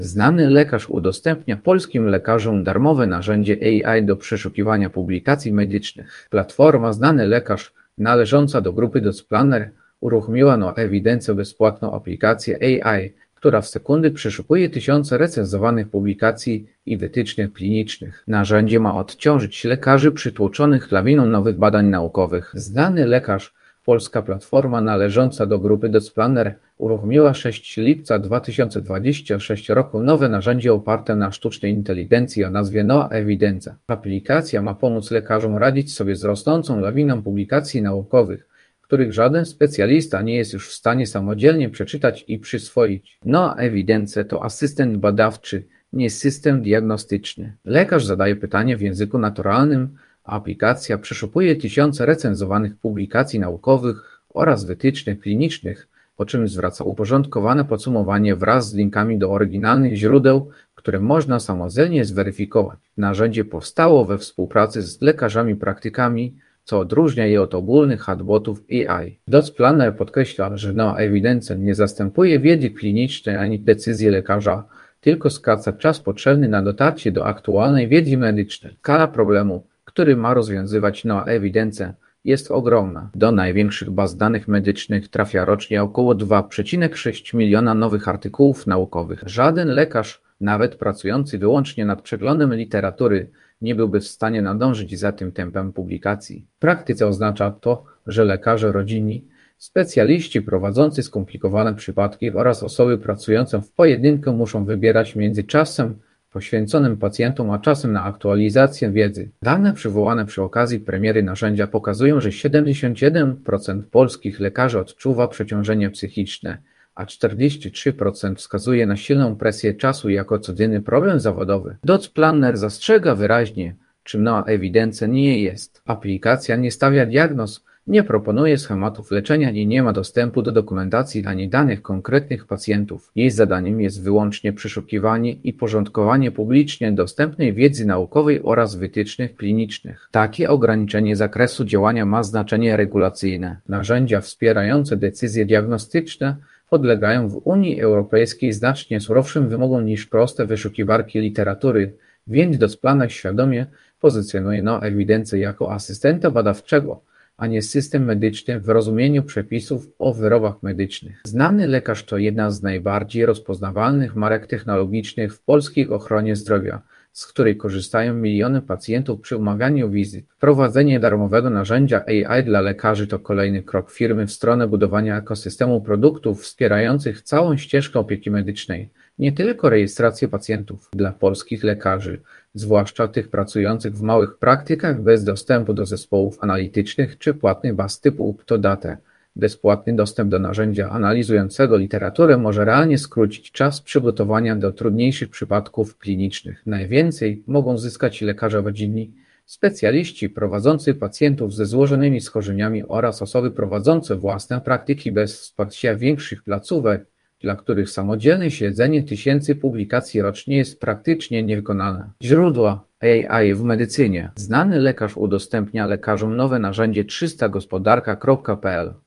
Znany lekarz udostępnia polskim lekarzom darmowe narzędzie AI do przeszukiwania publikacji medycznych. Platforma Znany Lekarz, należąca do grupy DocPlanner, uruchomiła na ewidencję bezpłatną aplikację AI, która w sekundy przeszukuje tysiące recenzowanych publikacji i wytycznych klinicznych. Narzędzie ma odciążyć lekarzy przytłoczonych lawiną nowych badań naukowych. Znany Lekarz, polska platforma należąca do grupy DocPlanner, uruchomiła 6 lipca 2026 roku nowe narzędzie oparte na sztucznej inteligencji o nazwie Noa Ewidencja. Aplikacja ma pomóc lekarzom radzić sobie z rosnącą lawiną publikacji naukowych, których żaden specjalista nie jest już w stanie samodzielnie przeczytać i przyswoić. Noa Ewidencja to asystent badawczy, nie system diagnostyczny. Lekarz zadaje pytanie w języku naturalnym, a aplikacja przeszukuje tysiące recenzowanych publikacji naukowych oraz wytycznych klinicznych, po czym zwraca uporządkowane podsumowanie wraz z linkami do oryginalnych źródeł, które można samodzielnie zweryfikować. Narzędzie powstało we współpracy z lekarzami praktykami, co odróżnia je od ogólnych chatbotów AI. DocPlanner podkreśla, że Noa Ewidencja nie zastępuje wiedzy klinicznej ani decyzji lekarza, tylko skraca czas potrzebny na dotarcie do aktualnej wiedzy medycznej. Skala problemu, który ma rozwiązywać Noa Ewidencja, jest ogromna. Do największych baz danych medycznych trafia rocznie około 2,6 miliona nowych artykułów naukowych. Żaden lekarz, nawet pracujący wyłącznie nad przeglądem literatury, nie byłby w stanie nadążyć za tym tempem publikacji. W praktyce oznacza to, że lekarze rodzinni, specjaliści prowadzący skomplikowane przypadki oraz osoby pracujące w pojedynkę muszą wybierać między czasem poświęconym pacjentom a czasem na aktualizację wiedzy. Dane przywołane przy okazji premiery narzędzia pokazują, że 71% polskich lekarzy odczuwa przeciążenie psychiczne, a 43% wskazuje na silną presję czasu jako codzienny problem zawodowy. DocPlanner zastrzega wyraźnie, czym Noa Ewidencja nie jest. Aplikacja nie stawia diagnoz, nie proponuje schematów leczenia i nie ma dostępu do dokumentacji ani danych konkretnych pacjentów. Jej zadaniem jest wyłącznie przeszukiwanie i porządkowanie publicznie dostępnej wiedzy naukowej oraz wytycznych klinicznych. Takie ograniczenie zakresu działania ma znaczenie regulacyjne. Narzędzia wspierające decyzje diagnostyczne podlegają w Unii Europejskiej znacznie surowszym wymogom niż proste wyszukiwarki literatury, więc DocPlanner świadomie pozycjonuje Noa Ewidencję jako asystenta badawczego, a nie system medyczny w rozumieniu przepisów o wyrobach medycznych. Znany Lekarz to jedna z najbardziej rozpoznawalnych marek technologicznych w polskiej ochronie zdrowia, z której korzystają miliony pacjentów przy umawianiu wizyt. Wprowadzenie darmowego narzędzia AI dla lekarzy to kolejny krok firmy w stronę budowania ekosystemu produktów wspierających całą ścieżkę opieki medycznej, nie tylko rejestrację pacjentów. Dla polskich lekarzy, zwłaszcza tych pracujących w małych praktykach bez dostępu do zespołów analitycznych czy płatnych baz typu UpToDate, bezpłatny dostęp do narzędzia analizującego literaturę może realnie skrócić czas przygotowania do trudniejszych przypadków klinicznych. Najwięcej mogą zyskać lekarze rodzinni, specjaliści prowadzący pacjentów ze złożonymi schorzeniami oraz osoby prowadzące własne praktyki bez wsparcia większych placówek, dla których samodzielne śledzenie tysięcy publikacji rocznie jest praktycznie niewykonalne. Źródła AI w medycynie. Znany Lekarz udostępnia lekarzom nowe narzędzie 300gospodarka.pl